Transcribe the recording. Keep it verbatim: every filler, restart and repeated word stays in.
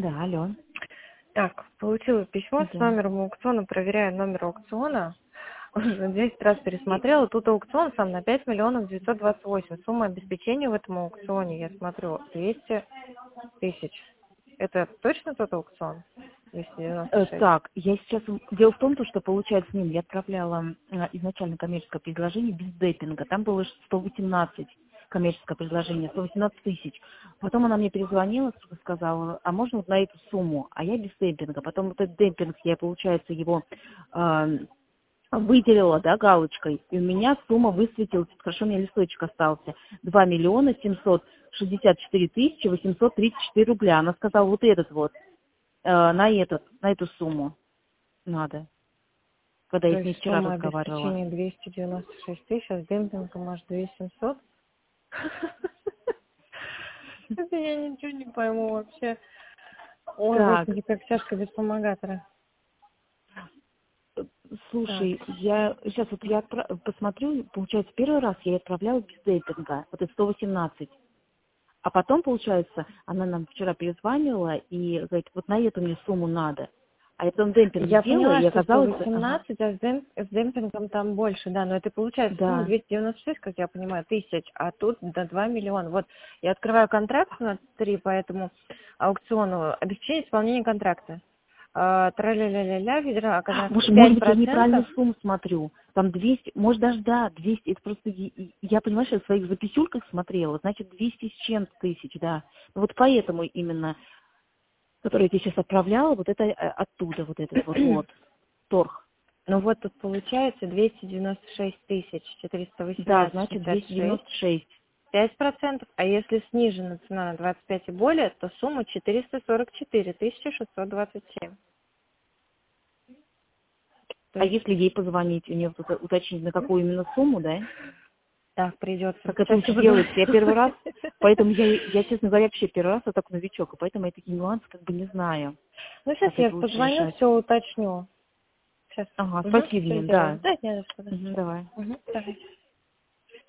Да, алло. Так, получила письмо с Да. номером аукциона, проверяю номер аукциона. Уже десять раз пересмотрела. Тут аукцион сам на пять миллионов девятьсот двадцать восемь. Сумма обеспечения в этом аукционе, я смотрю, двести тысяч. Это точно тот аукцион? двести девяносто Э, шесть. Так, я сейчас... Дело в том, то, что, получается, с ним я отправляла э, изначально коммерческое предложение без деппинга. Там было сто восемнадцать коммерческое предложение, сто восемнадцать тысяч. Потом она мне перезвонила, сказала, а можно вот на эту сумму? А я без демпинга. Потом вот этот демпинг, я, получается, его э, выделила, да, галочкой, и у меня сумма высветилась, хорошо, у меня листочек остался, два миллиона семьсот шестьдесят четыре тысячи восемьсот тридцать четыре рубля. Она сказала, вот этот вот, э, на этот, на эту сумму надо, когда То я с есть ней вчера сумма разговаривала. обеспечения двести девяносто шесть тысяч, а с демпингом аж две тысячи семьсот? Это я ничего не пойму вообще. Ой, Так, господи, как тяжко без вспомогатора. э, Так, слушай, я сейчас вот я отпра- посмотрю, получается, первый раз я ей отправляла без демпинга, вот это сто восемнадцать. А потом, получается, она нам вчера перезванивала и говорит, вот на эту мне сумму надо. А я потом демпинг я сделала, поняла, и что сто оказалось, ага, восемнадцать, а с, дем- с демпингом там больше, да, но это получается сумма да. двести девяносто шесть, как я понимаю, тысяч, а тут до два миллиона. Вот, я открываю контракт на три по этому аукциону, обеспечение исполнения контракта. А, тра-ля-ля-ля-ля, федеральный оказался Может, может пять быть, я процентов. неправильную сумму смотрю. Там двести, может, даже, да, двести, это просто, и- и- я, понимаешь, я в своих записюльках смотрела, значит, двести с чем-то тысяч, да. Ну, вот поэтому именно, который я тебе сейчас отправляла, вот это э, оттуда, вот этот вот, вот, торг. Ну вот тут получается двести девяносто шесть тысяч четыреста Да, восемнадцать значит, шестьдесят двести шесть. девяносто шесть. пять процентов, а если снижена цена на двадцать пять и более, то сумма четыреста сорок четыре тысячи шестьсот двадцать семь. То А есть если ей позвонить, у нее тут уточнить, на какую именно сумму, да? так придется. Как это Сейчас лучше я буду. делается? Я первый раз, поэтому я, я, честно говоря, вообще первый раз, я такой новичок, и поэтому я такие нюансы как бы не знаю, Ну сейчас как я это лучше позвоню, решать. все уточню. Сейчас. Ага, Угу, спасибо, все Нин, сделаю. да. Да, не за что. Да. Мгм, давай. Угу, давай.